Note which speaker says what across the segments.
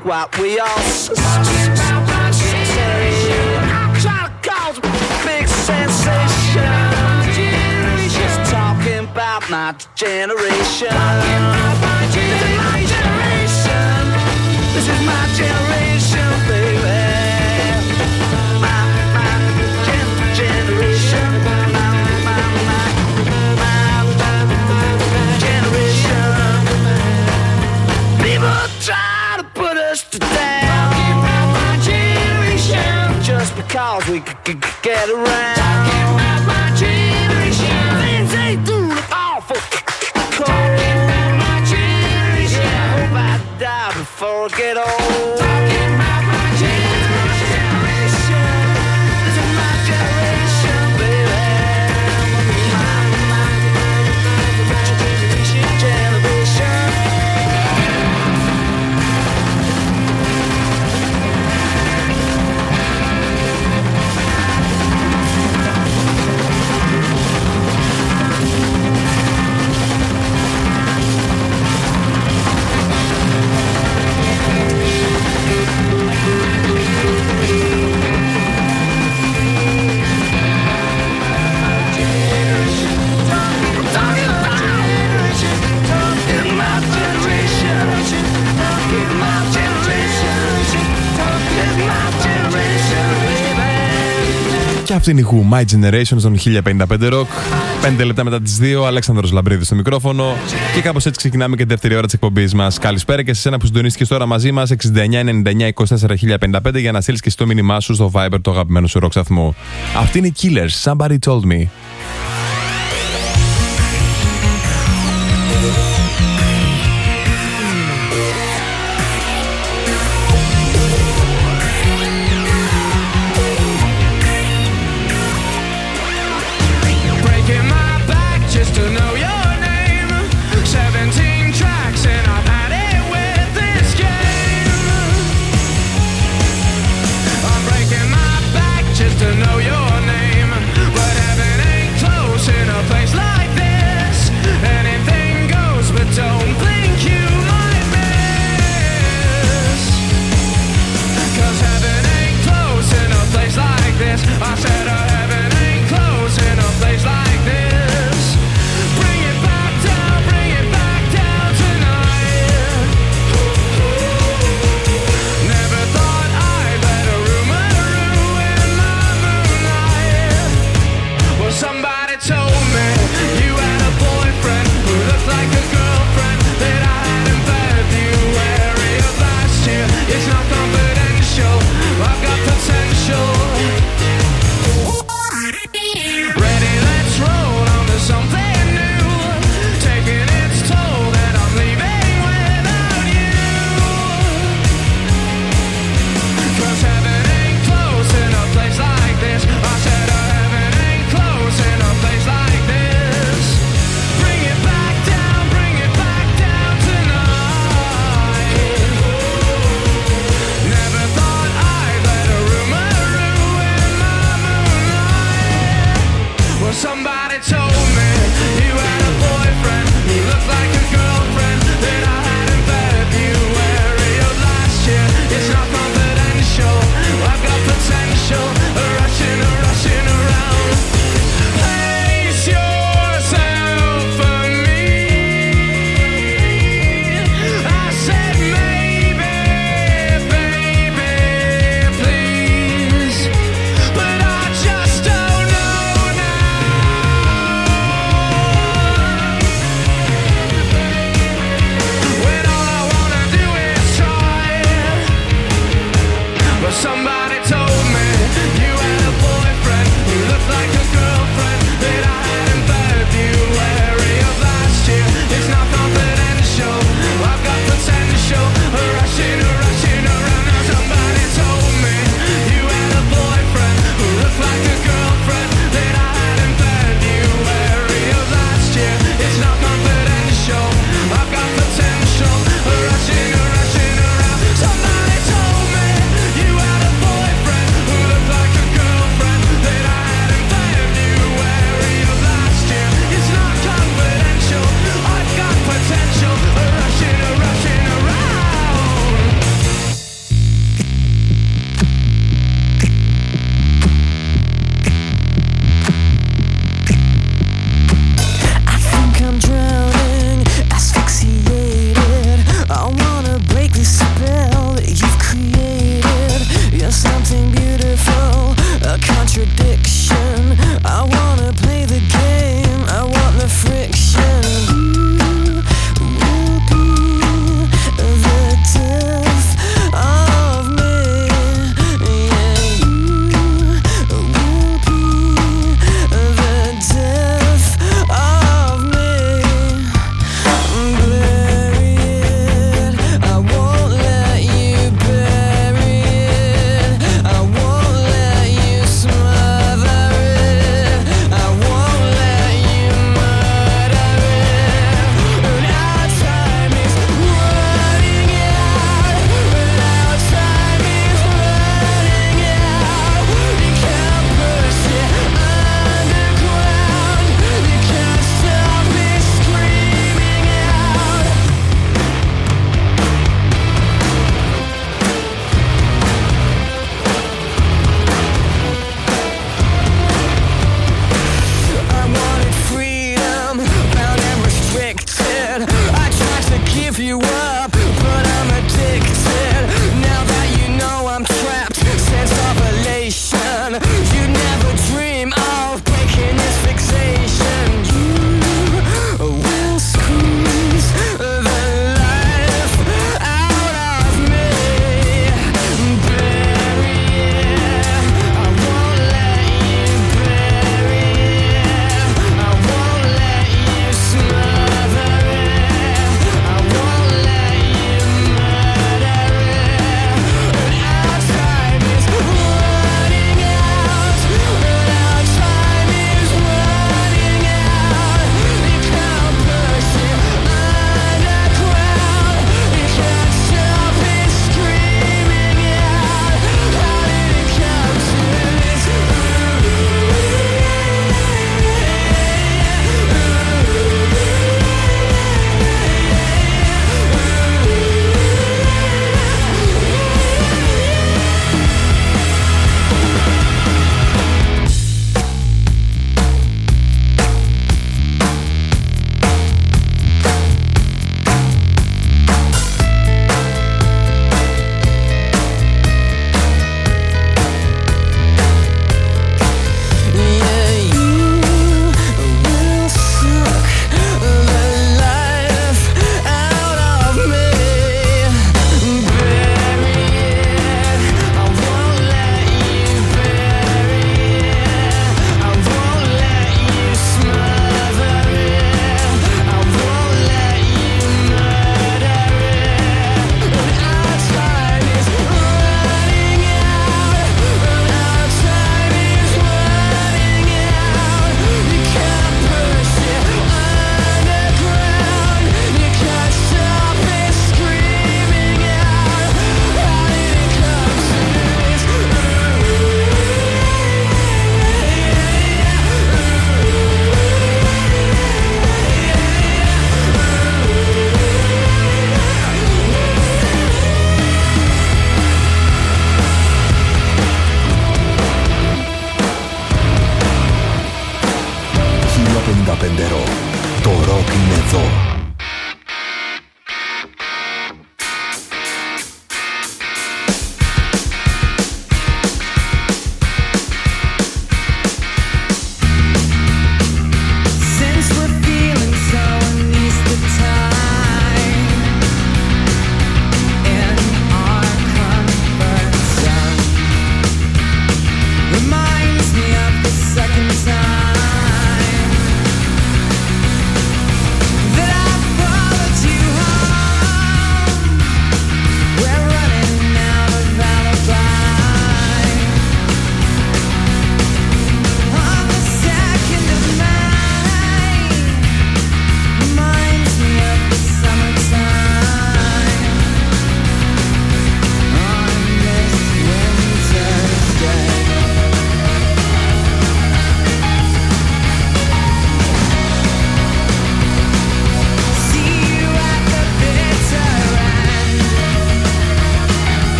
Speaker 1: what we all say. I'm trying to cause a big sensation. Just talking about my generation. This is my generation. This is my generation, baby. My generation. People try to put us down. Talking about my generation. Just because we could get around. Talking about my generation. Things they do look awful cold. Talking about my generation. Yeah, I hope I die before I get old. Talking about my generation. This is my generation, baby.
Speaker 2: Και αυτή είναι η Who, My Generation στον 1055 Rock. 5 λεπτά μετά τις 2, Αλέξανδρος Λαμπρίδης στο μικρόφωνο. Και κάπως έτσι ξεκινάμε και τη δεύτερη ώρα της εκπομπής μας. Καλησπέρα και σε εσένα που συντονίστηκες τώρα μαζί μας. 69-99-24-1055 για να στείλεις και στο μήνυμά σου στο Viber το αγαπημένο σου rock σταθμό. Αυτή είναι η Killers, Somebody Told Me.
Speaker 3: Now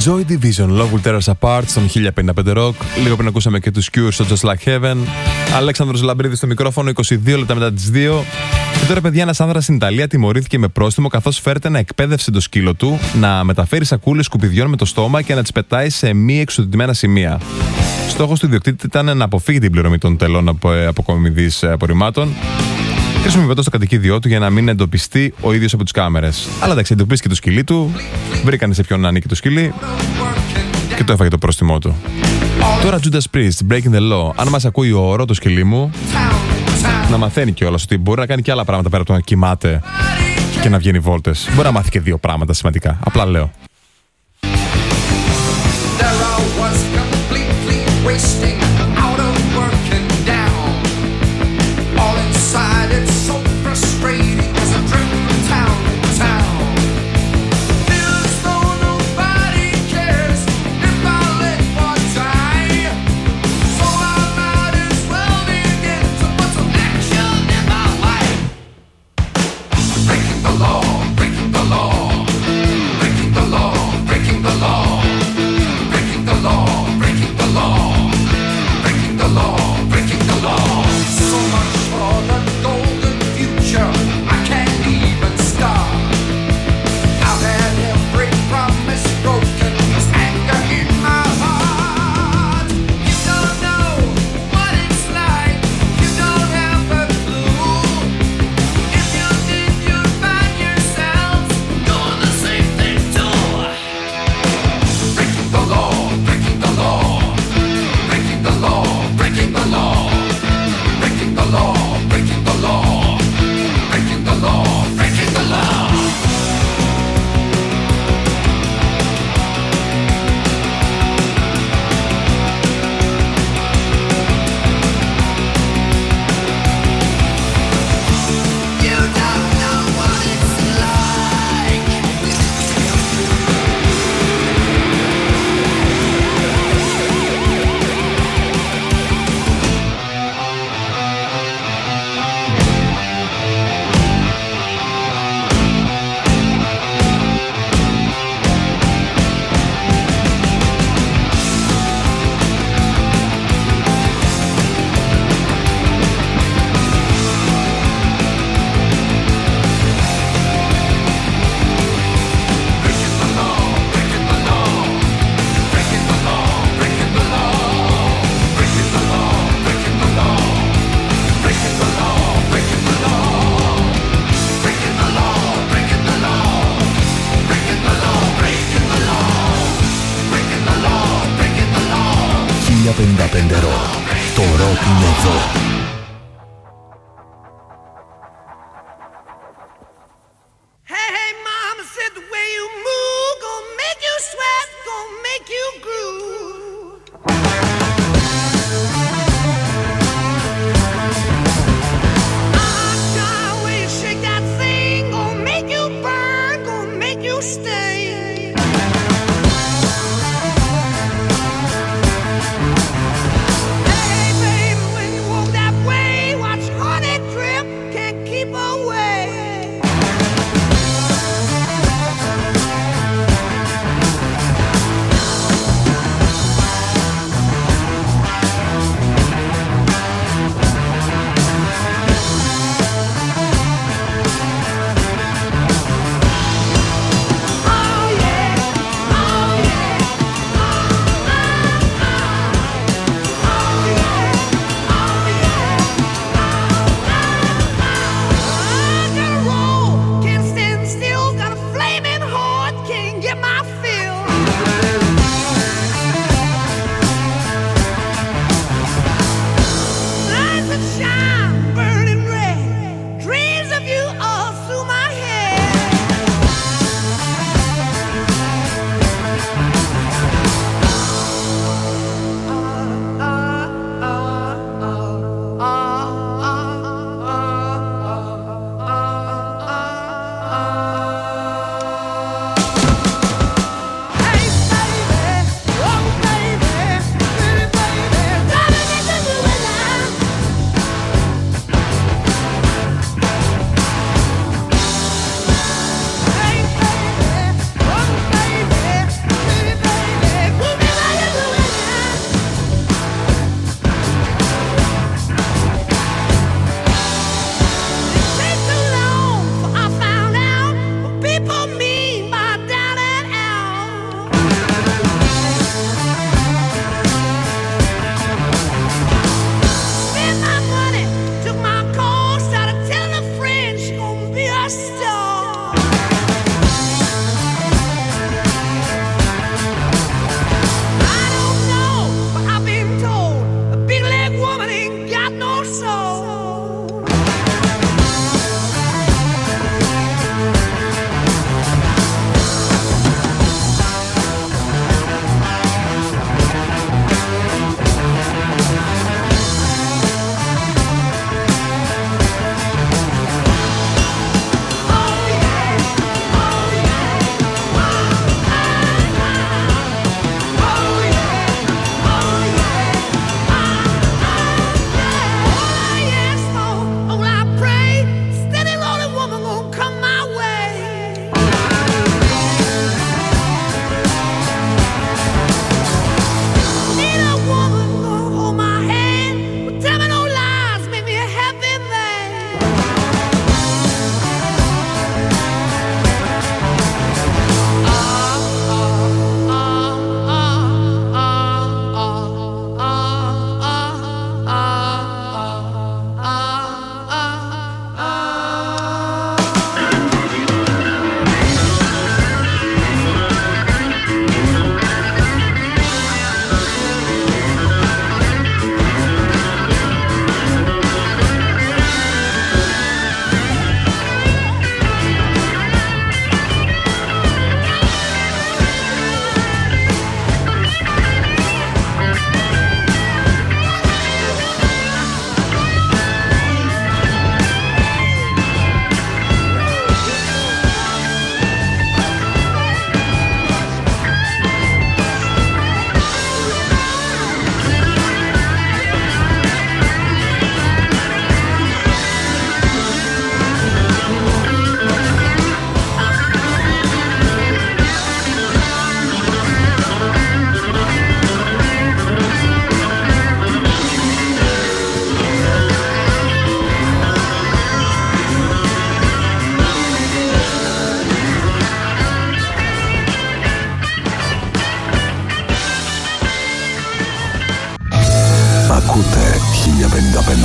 Speaker 1: Joy Division, Love Will Tear Us Apart στον 1055 Rock. Λίγο πριν ακούσαμε και τους Cure στο Just Like Heaven. Αλέξανδρος Λαμπρίδης στο μικρόφωνο, 22 λεπτά μετά τις 2. Και τώρα, παιδιά, ένας άνδρας στην Ιταλία τιμωρήθηκε με πρόστιμο καθώς φέρεται να εκπαίδευσε το σκύλο του να μεταφέρει σακούλες σκουπιδιών με το στόμα και να τις πετάει σε μη εξουδειτημένα σημεία. Στόχος του ιδιοκτήτη ήταν να αποφύγει την πληρωμή των τελών αποκομιδής απορριμμάτων. Χρησιμοποιώντας το κατοικίδιό του για να μην εντοπιστεί ο ίδιος από τις κάμερες. Αλλά εντάξει, εντοπίστηκε το σκυλί του, βρήκανε σε ποιον ανήκει το σκυλί και το έφαγε το πρόστιμό του. Τώρα Judas Priest, Breaking the Law. Αν μας ακούει ο Ρο, το σκυλί μου, να μαθαίνει κιόλας ότι μπορεί να κάνει και άλλα πράγματα πέρα από το να κοιμάται και να βγαίνει βόλτες. Μπορεί να μάθει και δύο πράγματα σημαντικά. Απλά λέω.
Speaker 3: Το ροκ είναι εδώ.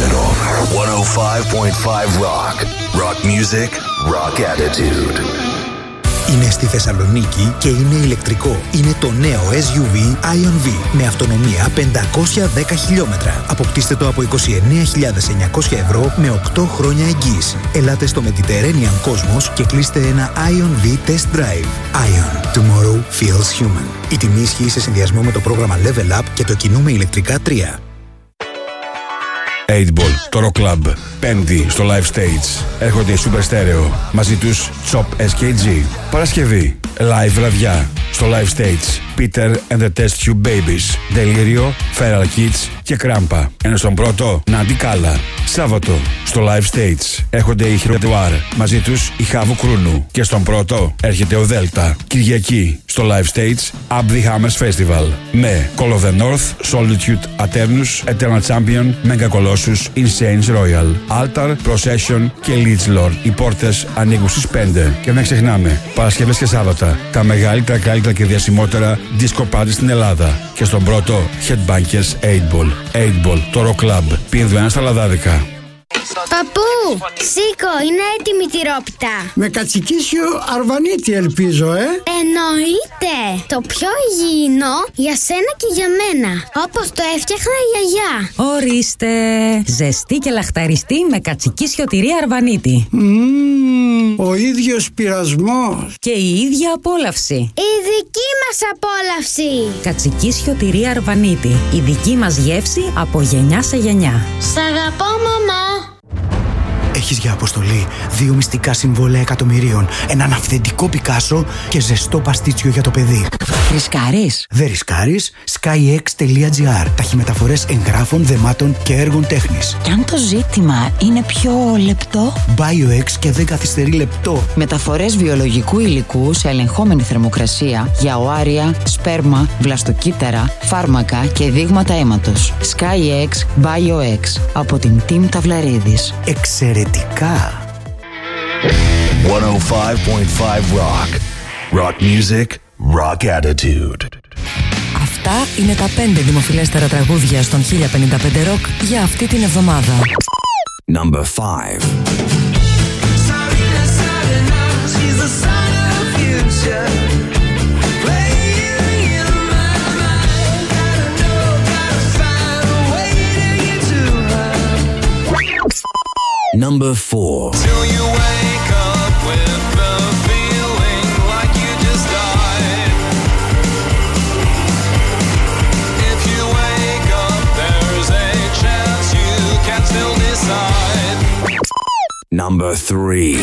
Speaker 3: Rock. 105.5 Rock. Rock music, rock attitude.
Speaker 4: Είναι στη Θεσσαλονίκη και είναι ηλεκτρικό. Είναι το νέο SUV Ion V με αυτονομία 510 χιλιόμετρα. Αποκτήστε το από 29.900 ευρώ με 8 χρόνια εγγύηση. Ελάτε στο Mediterranean Cosmos και κλείστε ένα Ion V Test Drive. Ion. Tomorrow feels human. Η τιμή ισχύει σε συνδυασμό με το πρόγραμμα Level Up και το κινούμε ηλεκτρικά 3.
Speaker 5: 8Ball, το Rock Club. Πέμπτη στο Live Stage. Έρχονται οι Super Stereo. Μαζί τους Chop SKG. Παρασκευή. Live βραδιά. Στο Live Stage. Peter and the Test Tube Babies. Delirio, Feral Kids και Κράμπα. Ενώ στον πρώτο, Νάντι Κάλα. Σάββατο. Στο Live Stage. Έρχονται οι Χειροτουάρ. Μαζί τους η Χάβου Κρούνου. Και στον πρώτο έρχεται ο Δέλτα. Κυριακή. Στο Live Stage. Up the Hammers Festival. Με Call of the North, Solitude, Aternus, Eternal Champion, Mega Colossus, Insanes Royal, Altar, Procession και Leech Lord. Οι πόρτες ανοίγουν στις 5. Και μην ξεχνάμε, Παρασκευές και Σάββατα, τα μεγαλύτερα, καλύτερα και διασημότερα disco party στην Ελλάδα. Και στον πρώτο, Headbangers 8Ball. 8Ball, το Rock Club. Πίνδου στα λαδάδικα.
Speaker 6: Παππού, σήκω, είναι έτοιμη η τυρόπιτα.
Speaker 7: Με κατσικίσιο αρβανίτη ελπίζω,
Speaker 6: Εννοείται. Το πιο υγιεινό για σένα και για μένα. Όπως το έφτιαχνα η γιαγιά.
Speaker 8: Ορίστε. Ζεστή και λαχταριστή με κατσικίσιο τυρί αρβανίτη.
Speaker 7: Ο ίδιος πειρασμός.
Speaker 8: Και η ίδια απόλαυση.
Speaker 6: Η δική μας απόλαυση.
Speaker 8: Κατσικίσιο τυρί αρβανίτη. Η δική μας γεύση από γενιά σε γενιά.
Speaker 6: Σ' αγαπώ, μαμά.
Speaker 4: Έχεις για αποστολή 2 μυστικά συμβόλαια εκατομμυρίων, έναν αυθεντικό Πικάσο και ζεστό παστίτσιο για το παιδί.
Speaker 8: Ρισκάρεις?
Speaker 4: Δεν ρισκάρεις. SkyX.gr. Ταχυμεταφορές εγγράφων, δεμάτων και έργων τέχνης.
Speaker 9: Και αν το ζήτημα είναι πιο λεπτό?
Speaker 4: BioX και δεν καθυστερεί λεπτό.
Speaker 9: Μεταφορές βιολογικού υλικού σε ελεγχόμενη θερμοκρασία για οάρια, σπέρμα, βλαστοκύτταρα, φάρμακα και δείγματα αίματος. SkyX BioX από την Team Ταυλαρίδης.
Speaker 4: Εξαιρετικά.
Speaker 3: 105.5 Rock. Rock music, rock attitude.
Speaker 8: Αυτά είναι τα 5 δημοφιλέστερα τραγούδια στον 1055 Rock για αυτή την εβδομάδα.
Speaker 3: Number 5. Number 4.
Speaker 1: Till you wake up with the feeling like you just died. If you wake up, there's a chance you can still decide.
Speaker 3: Number 3.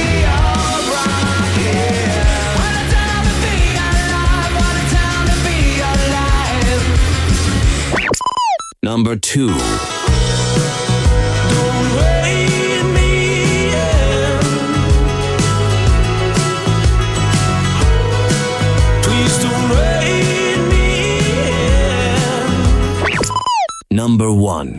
Speaker 3: Number 2. Number 1.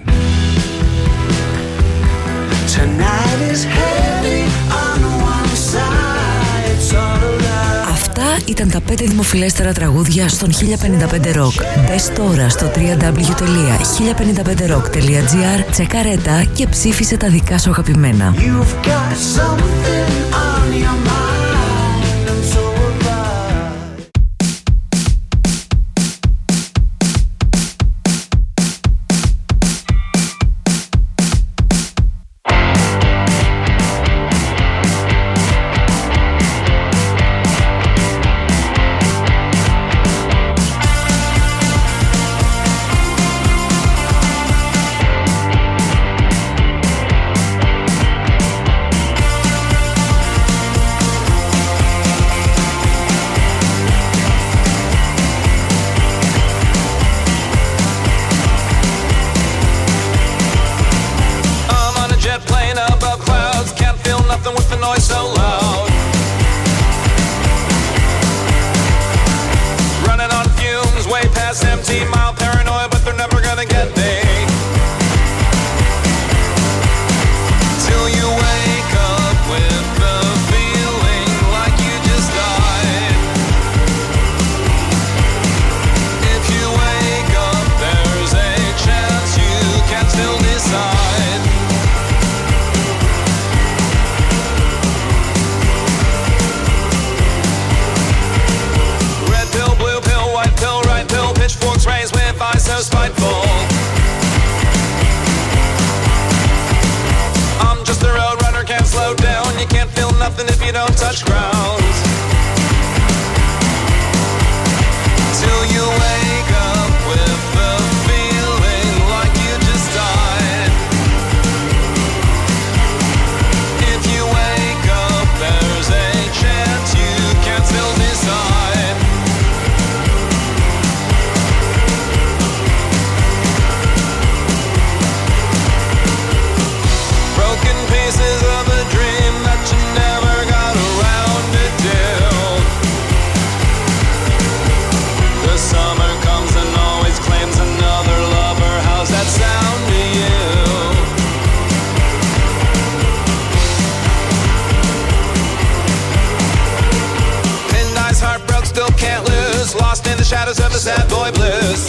Speaker 1: Tonight is heavy on one side. It's all alive.
Speaker 8: Αυτά ήταν τα 5 δημοφιλέστερα τραγούδια στον 1055 Rock. Μπες τώρα στο www.1055rock.gr, τσεκαρέτα και ψήφισε τα δικά σου αγαπημένα.
Speaker 1: You've got something on your mind. I'm so
Speaker 10: is spiteful. I'm just a road runner, can't slow down. You can't feel nothing if you don't touch ground. Till you wake up with the feeling like you just died. If you wake up, there's a chance you can still decide. Broken pieces of a dream that you never got around to do. The summer comes and always claims another lover. How's that sound to you? Pinned eyes, heart broke, still can't lose. Lost in the shadows of the sad boy blues.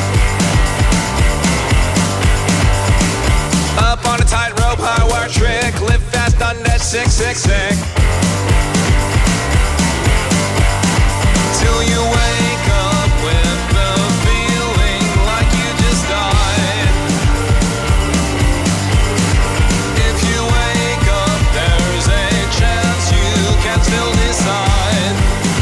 Speaker 10: Up on a tightrope, high wire trick. Live fast, undead, sick, sick, sick. Till you wake up with the feeling like you just died. If you wake up, there's a chance you can still decide.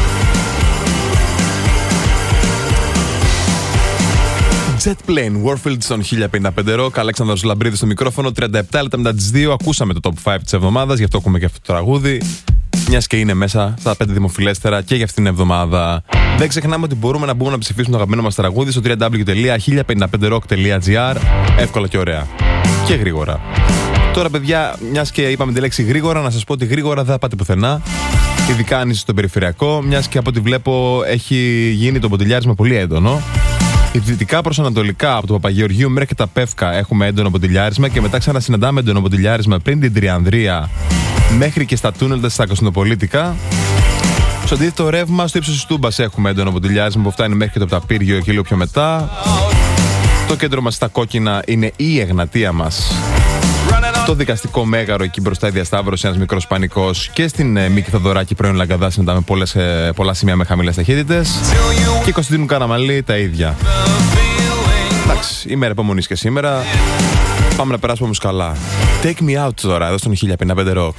Speaker 2: Jet Plane, Warfield στον 1055 Rock. Αλέξανδρος Λαμπρίδης στο μικρόφωνο. 37 λεπτά μετά τις 2. Ακούσαμε το top 5 της εβδομάδας, γι' αυτό ακούμε και αυτό το τραγούδι. Μιας και είναι μέσα στα 5 δημοφιλέστερα και για αυτήν την εβδομάδα. Δεν ξεχνάμε ότι μπορούμε να μπούμε να ψηφίσουμε το αγαπημένο μας τραγούδι στο www.1055rock.gr. Εύκολα και ωραία. Και γρήγορα. Τώρα, παιδιά, μιας και είπαμε τη λέξη γρήγορα, να σας πω ότι γρήγορα δεν θα πάτε πουθενά. Ειδικά αν είστε στο περιφερειακό, μιας και από ό,τι βλέπω έχει γίνει το μποτιλιάρισμα πολύ έντονο. Δυτικά προς ανατολικά, από το Παπαγεωργίου μέχρι και τα Πεύκα, έχουμε έντονο μποτιλιάρισμα και μετά ξανασυναντάμε έντονο μποτιλιάρισμα πριν την Τριανδρία μέχρι και στα τούνελ στα Κωνσταντινοπολίτικα. Στο αντίθετο ρεύμα, στο ύψος της Τούμπας έχουμε έντονο μποτιλιάρισμα που φτάνει μέχρι και το Πταπύργιο και λίγο πιο μετά. Το κέντρο μας στα κόκκινα είναι η Εγνατία μας. Το δικαστικό μέγαρο εκεί μπροστά η διασταύρωση, ένας μικρός πανικός. Και στην Μίκη Θοδωράκη πρώην Λαγκαδά συναντάμε πολλά σημεία με χαμηλές ταχύτητες. Και Κωνσταντίνου Καραμαλή τα ίδια. Εντάξει, ημέρα υπομονής και σήμερα. Πάμε να περάσουμε όμως καλά. Take me out τώρα, εδώ στον 1055 Rock.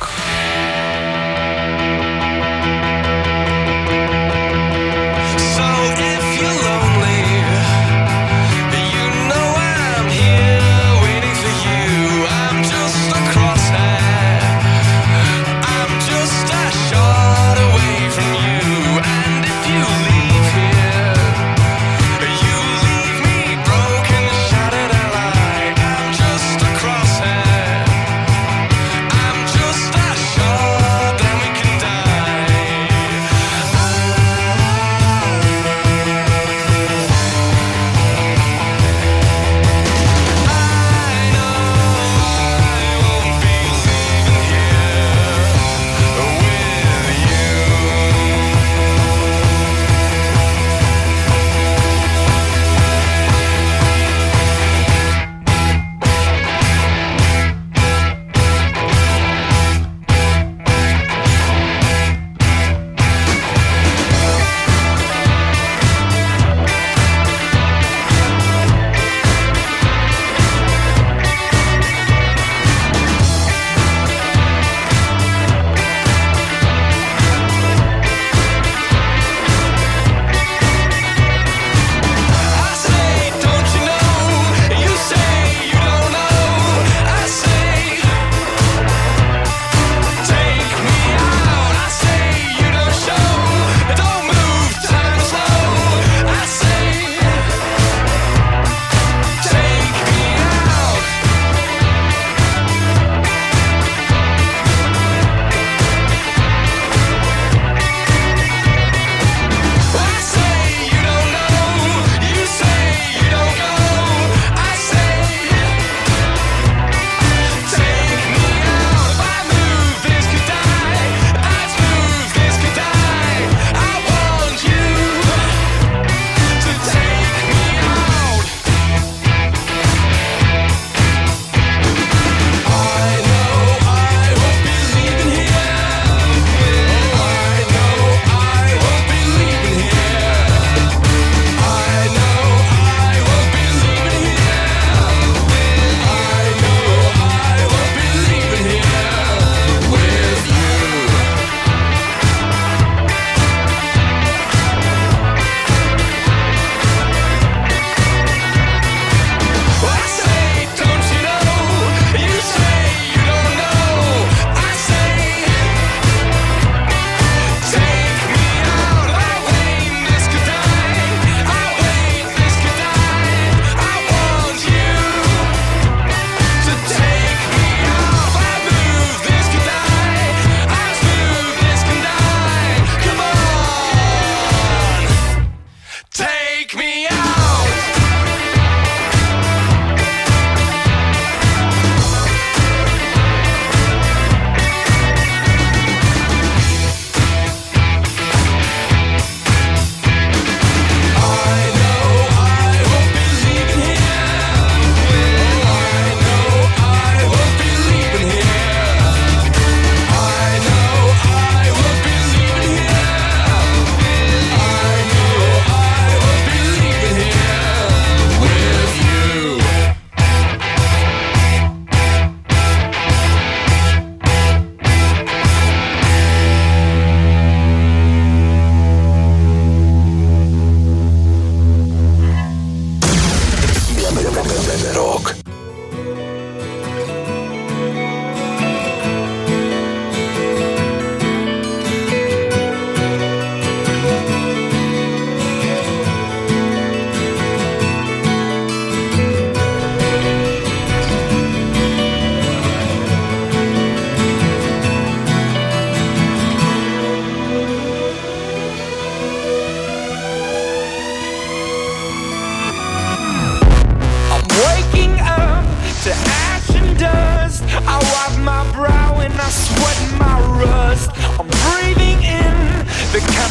Speaker 10: I'm just a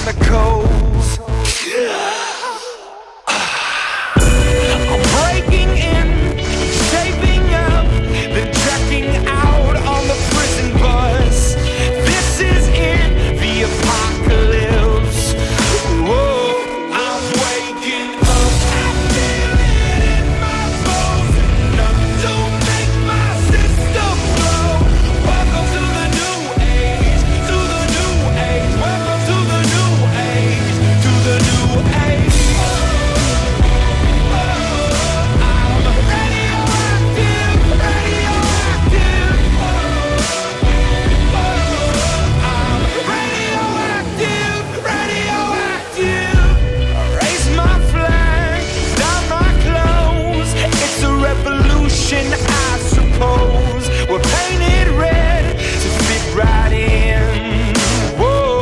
Speaker 10: chemicals. I'm breaking in, shaping up, then checking out on the prison bus. This is in the apocalypse. Whoa, I'm waking up. I feel it in my bones, enough to make my system blow. Welcome to the new age, to the new age. Welcome to the new age, to the new age. I'm radioactive, radioactive. I'm radioactive, radioactive. Raise my flag, down my clothes. It's a revolution, I suppose. We're painted red to fit right in. Whoa.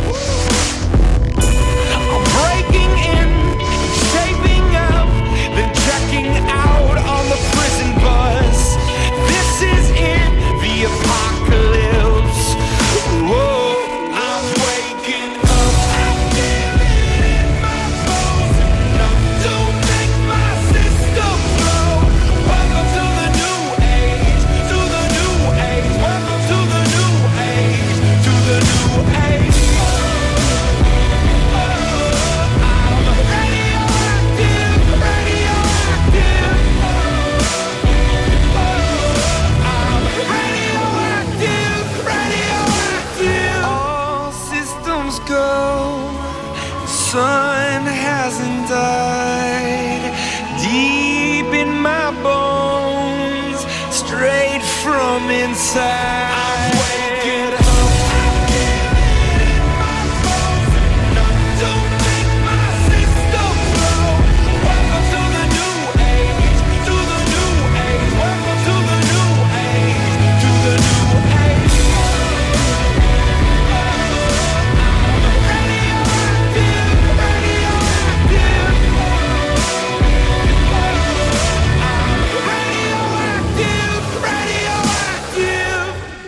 Speaker 10: I'm breaking in, shaping up, then checking out on the prison bus. This is in the apocalypse. Whoa, I'm waking up. I feel it in my bones, enough to make my system blow. Welcome to the new age, to the new age. Welcome to the new age, to the new age. I'm radioactive, radioactive. I'm radioactive, radioactive. All systems go. Sun hasn't died. Deep in my bones, straight from inside. I'm waking up. I feel it in my bones, enough to make my system blow. Welcome to the new age, to the new age. Welcome to the new age, to the new age. I'm radioactive, radioactive. I'm radioactive, radioactive.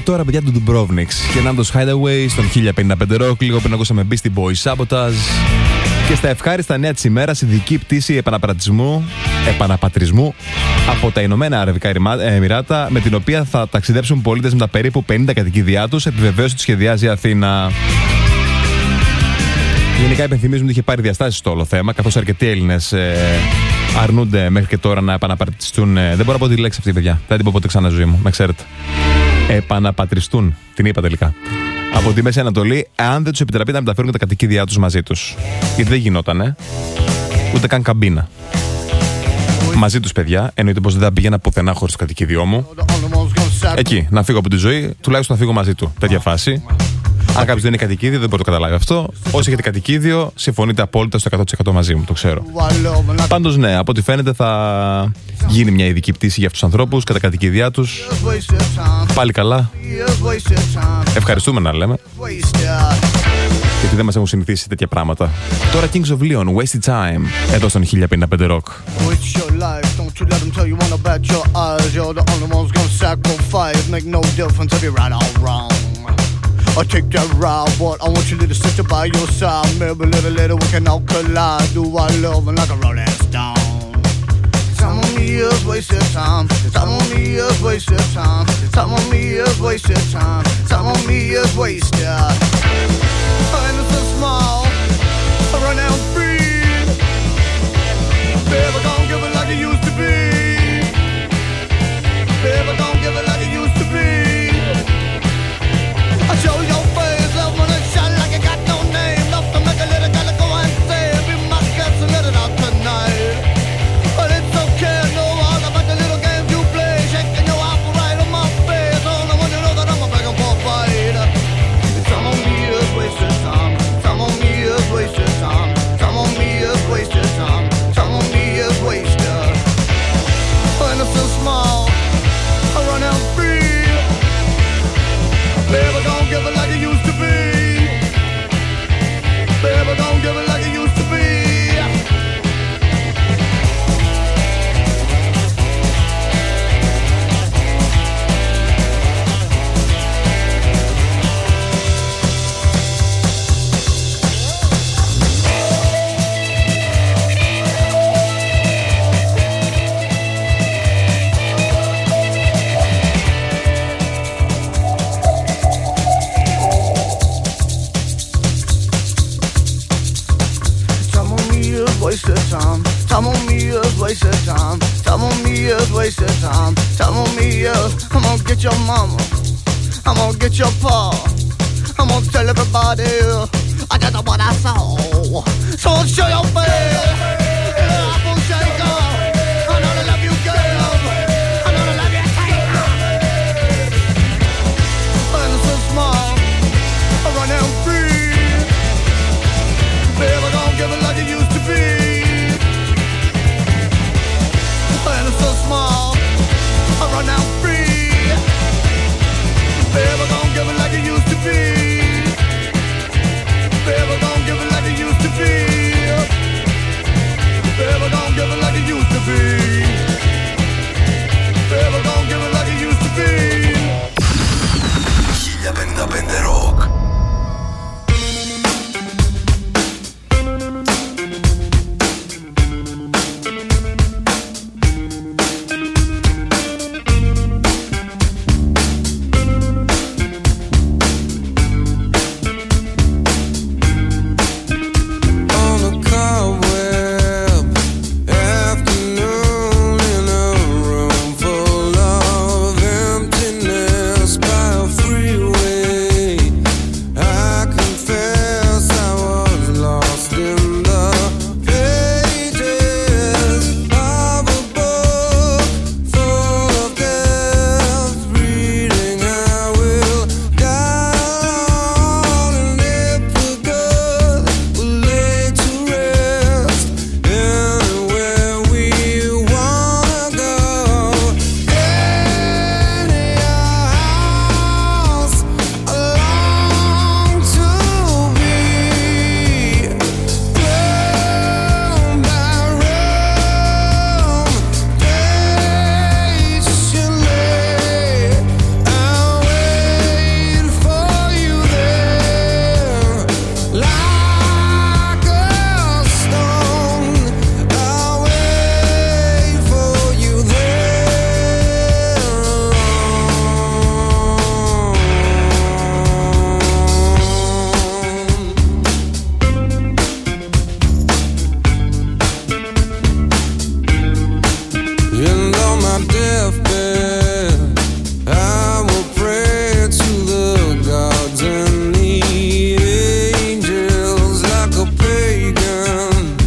Speaker 2: τώρα, παιδιά, του Dubrovniks. Γεννάντος Hideaway στον 1055 Rock. Λίγο πριν ακούσαμε Beastie Boys Sabotage. Και στα ευχάριστα νέα της ημέρας, ειδική πτήση επαναπατρισμού από τα Ηνωμένα Αραβικά Εμιράτα, με την οποία θα ταξιδέψουν πολίτες με τα περίπου 50 κατοικίδια τους. Επιβεβαίωση του σχεδιάζει η Αθήνα. Γενικά υπενθυμίζουν ότι είχε πάρει διαστάσεις το όλο θέμα, καθώς αρκετοί Έλληνες αρνούνται μέχρι και τώρα να επαναπατριστούν. Δεν μπορώ να πω τη λέξη αυτή, παιδιά. Δεν την πω ποτέ ξανά ζωή μου, να ξέρετε. Επαναπατριστούν. Την είπα τελικά. Από τη Μέση Ανατολή, αν δεν τους επιτραπεί να μεταφέρουν τα κατοικίδια τους μαζί τους. Γιατί δεν γινότανε. Ούτε καν καμπίνα. Μαζί τους, παιδιά, εννοείται πως δεν θα πήγαινα πουθενά χωρίς το κατοικίδιό μου. Εκεί, να φύγω από τη ζωή, τουλάχιστον να φύγω μαζί του. Τέτοια φάση. Αν κάποιος δεν είναι κατοικίδιο, δεν μπορεί να το καταλάβει αυτό. Όσοι έχετε κατοικίδιο, συμφωνείτε απόλυτα στο 100% μαζί μου, το ξέρω. Πάντως, ναι, από ό,τι φαίνεται θα γίνει μια ειδική πτήση για αυτούς τους ανθρώπους και τα κατοικίδια τους. Πάλι καλά. Ευχαριστούμε να λέμε. Γιατί δεν μας έχουν συνηθίσει τέτοια πράγματα. Τώρα Kings of Leon, Wasted Time, εδώ στον 1055 Rock.
Speaker 11: I take that ride, but I want you to sit by your side. Maybe little, we can all collide. Do I love and like a rolling stone? Time on me is wasted time. Time on me is wasted time. Time on me is wasted time. Time on me is wasted. Innocent smile, I run out free. Baby, don't give it like it used to be. Baby, don't give it like it used to be. I show your face, love when it shine like you got no name. Love to make a little girl go and say, be my guest and let it out tonight. But it's okay, I know all about the little games you play. Shaking your apple right on my face. Only when you know that I'm a begging for a fight. Time on me is wasted time. Time on me is wasted time. Time on me is wasted time. Time on me is wasted. Innocent smile, I run out free. Baby, don't give it like it used to be. Baby, don't give it like it used to be. Wasted time. Time on me is wasted time. Time on me is wasted time. Time on me is. I'm gonna get your mama. I'm gonna get your pa. I'm gonna tell everybody I just what I saw. So show your face.